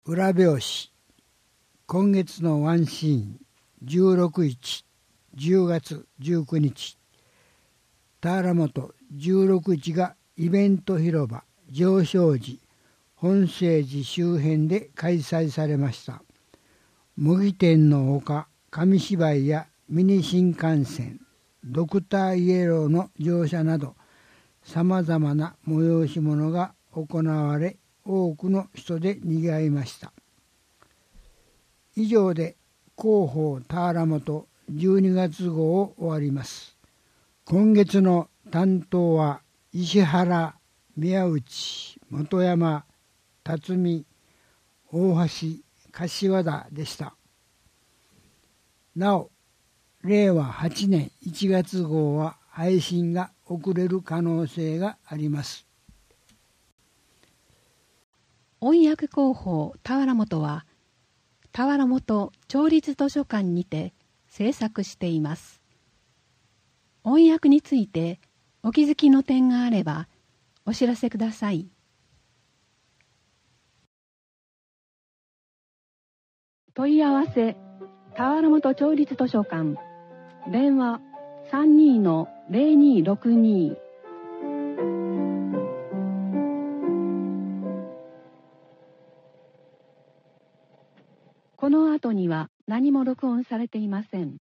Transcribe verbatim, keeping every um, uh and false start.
裏表紙。今月のワンシーン。じゅうろくにち、じゅうがつじゅうくにち。田原本じゅうろくにちがイベント広場上昇寺本聖寺周辺で開催されました。模擬店のほか紙芝居やミニ新幹線、ドクターイエローの乗車などさまざまな催し物が行われ、多くの人でにぎわいました。以上で広報田原本じゅうにがつ号を終わります。今月の担当は石原、宮内、本山、辰巳、大橋、柏田でした。なお、れいわはちねんいちがつ号は配信が遅れる可能性があります。 音訳広報田原本は田原本町立図書館にて制作しています。音訳についてお気づきの点があればお知らせください。問い合わせ田原本町立図書館電話 さんにーのぜろにーろくにー。この後には何も録音されていません。